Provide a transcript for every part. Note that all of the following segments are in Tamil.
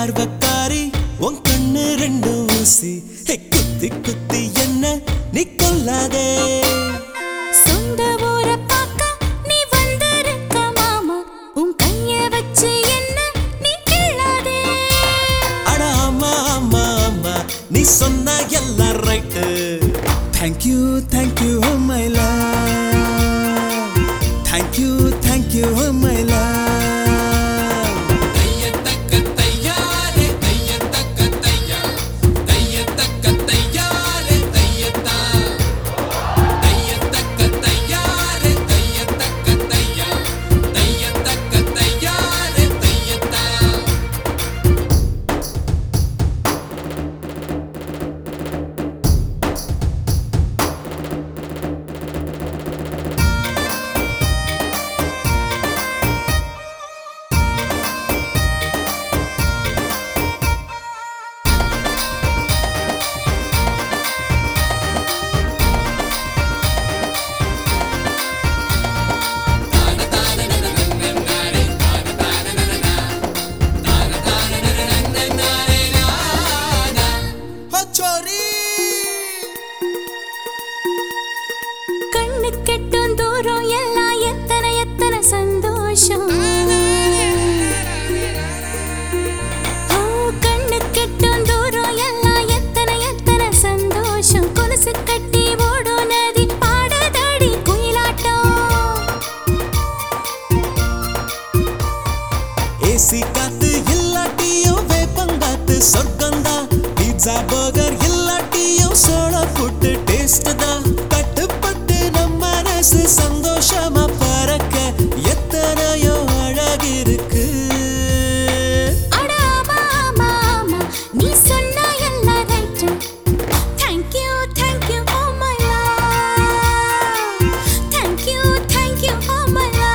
பார்வக்காரி உன் கண்ணு ரெண்டு ஊசி குத்தி குத்தி என்ன நீ கொல்லாதே சொந்த ஊர பாக்க நீ வந்திருக்க மாமா உன் கைய வச்சு என்ன நீ கிள்ளாதே அட ஆமா ஆமா ஆமா நீ சொன்ன எல்லாம் right Thank you oh my love Thank you oh my love கண்ணு கெட்டும் தூரம் எல்லாம் எத்தனை எத்தனை சந்தோஷம் கண்ணு கெட்டும் தூரம் எல்லாம் எத்தனை எத்தனை சந்தோஷம் கொலுசு கட்டி ஓடும் நதி பாடதடி குயிலாட்டம் ஏசி காத்து இல்லாட்டியும் வேப்பங்காத்து சொர்க்கந்தா பீட்சா பர்கர் இல்லாட்டியும் சோள புட்டு டேஸ்ட் தான் கட்டுப்பட்டு நம்ம மனசு சந்தோஷமா பறக்க எத்தனையோ அழகிருக்கு அட ஆமா ஆமா ஆமா நீ சொன்ன எல்லாம் right Thank you oh my love Thank you oh my love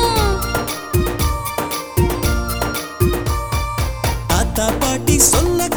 பாட்டி சொன்ன